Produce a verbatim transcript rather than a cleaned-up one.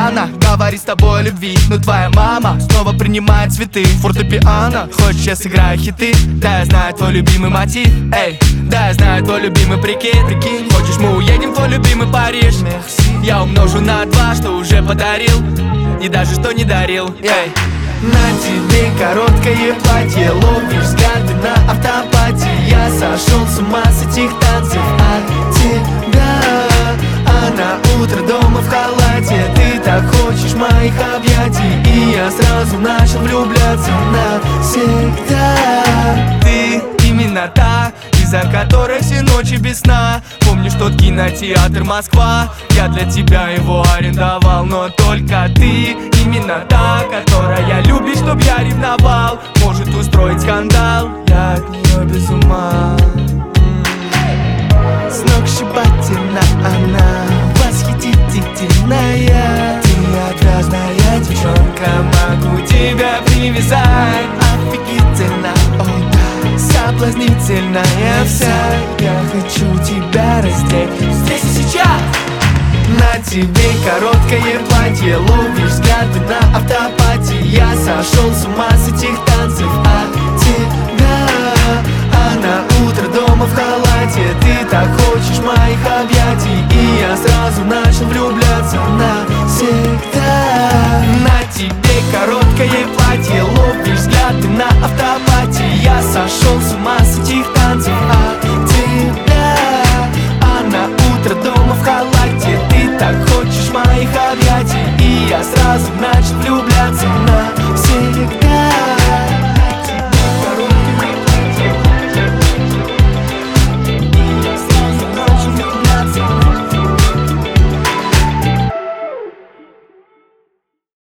Она говорит с тобой о любви, но твоя мама снова принимает цветы. Фортепиано, хочешь, я сыграю хиты? Да, я знаю твой любимый мотив. Эй, да, я знаю твой любимый прикид. Прикинь, хочешь, мы уедем в твой любимый Париж? Я умножу на два, что уже подарил, и даже что не дарил. Эй, на тебе короткое платье, ловишь взгляды на автопате. Я сошел с ума с этих танцев от тебя. А на утро дома в халате. Ты так хочешь моих объятий, и я сразу начал влюбляться навсегда. Ты именно та, из-за которой все ночи без сна. Помнишь тот кинотеатр Москва? Я для тебя его арендовал, но только ты именно та, которая любит, чтоб я ревновал. Может устроить скандал, я от нее без ума. Сногсшибательна она, восхитительная. Ты отвязная девчонка, могу тебя привязать. Офигительно, о да, соблазнительная вся. Я хочу тебя раздеть здесь и сейчас. На тебе короткое платье, ловишь взгляды на автопате. Я сошел с ума с этих танцев от тебя. А на утро дома в халате. Ты так хочешь моих объятий, и я сразу начал влюбляться навсегда. На тебе короткое платье, ловишь взгляды на автопате. Я сошел с ума с этих танцев от тебя. А на утро дома в халате. Ты так хочешь моих объятий, и я сразу начал влюбляться.